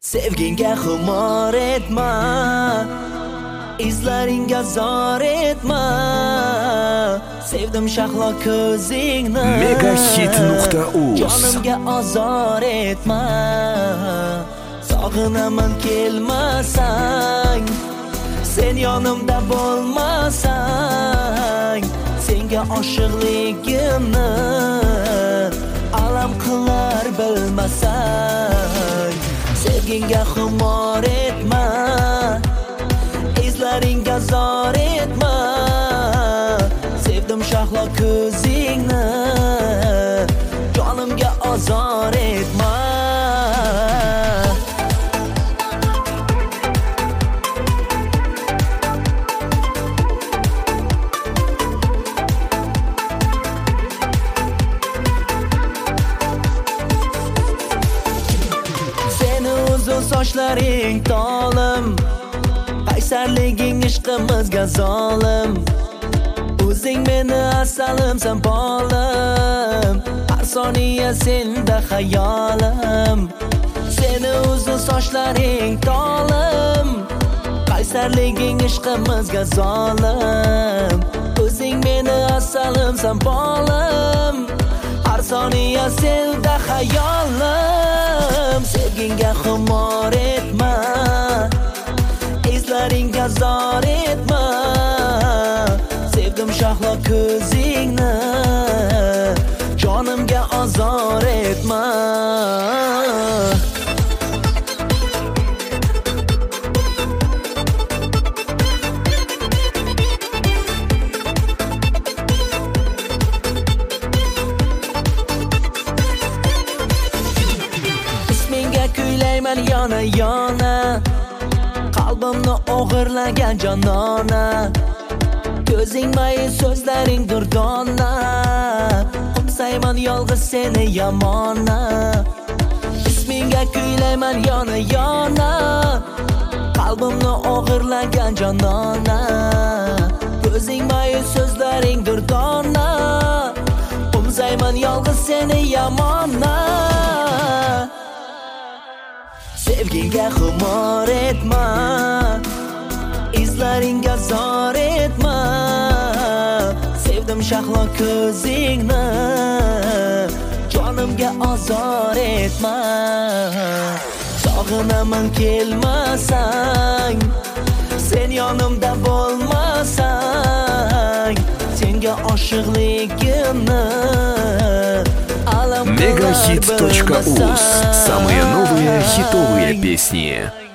Sevginga xumor etma, izlaringga zor etma. Sevdim shahlo ko'zingni, Megahit.uz. Jonimga azor etma. Sog'inaman kelmasang, sen yonimda bo'lmasang. Senga oshiqligimni alam qilar bilmasang. Sevginga xumor etma, izlaringga zor etma. Sevdim shahlo ko'zingni, jonimga azor etma. Sochlaring tolim, qaysarliging ishqimizga zolim. O'zing meni asalimsan bolim, har soniya senda xayolim. Seni uzun sochlaring tolim, qaysarliging ishqimizga zolim. O'zing meni asalimsan bolim, har soniya senda xayolim. Sevginga xumor etma, izlaringga zor etma. Sevdim shahlo ko'zingni, jonimga azor etma. Kuylayman yana yana, qalbimni o'g'irlagan jonona. Ko'zing mayin, so'zlaring durdona, qo'msayman yolg'iz seni yamona. Ismingga kuylayman yana yana, qalbimni o'g'irlagan jonona. Ko'zing mayin, so'zlaring durdona, qo'msayman yolg'iz seni yamona. Sevginga xumor etma, izlaringga zor etma. Sevdim shahlo ko'zingni, jonimga azor etma. Sog'inaman kelmasang, sen yonimda bo'lmasang. Senga oshiqligimni Megahit.uz. Самые новые хитовые песни.